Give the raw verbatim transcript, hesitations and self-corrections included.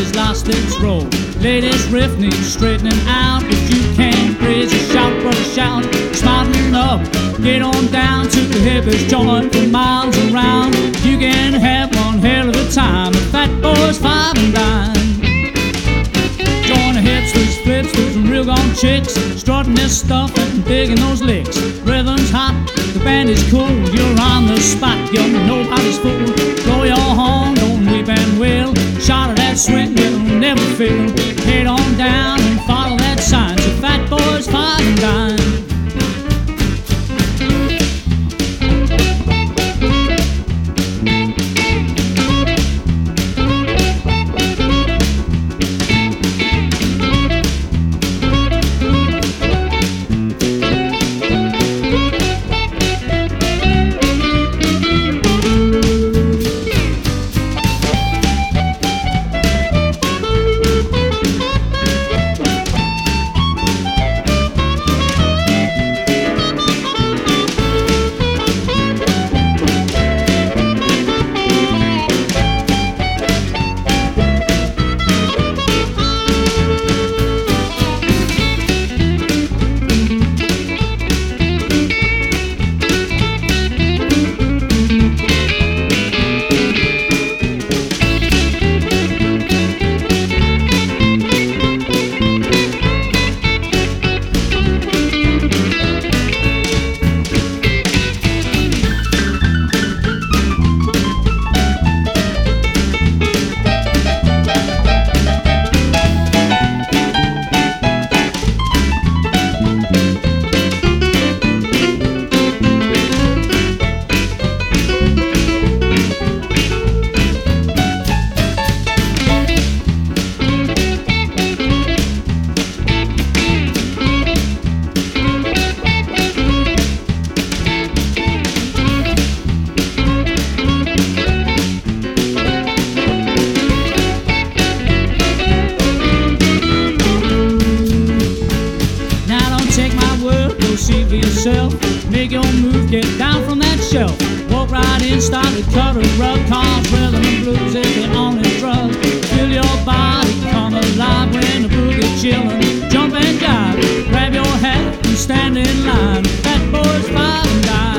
his last its roll. Ladies riff needs straightening out. If you can't raise a shout, brother, shout. Smarten up, get on down to the hippies joint for miles around. You can have one hell of a time. The fat boys five and dime. Join the hipsters, flipsters, and real gone chicks, strutting this stuff and digging those licks. Rhythm's hot, the band is cool. You're on the spot, you're nobody's fool. Blow your horn, don't weep and wail. Shot of that swing, you'll never fail. Head on down and follow that sign. So fat boys five and dime. See for yourself, make your move, get down from that shelf. Walk right in, start to cut a rug. Cause rhythm and blues is the only drug. Feel your body come alive when the boogie chillin'. Jump and jive, grab your hat and stand in line. Fat boys five and dime.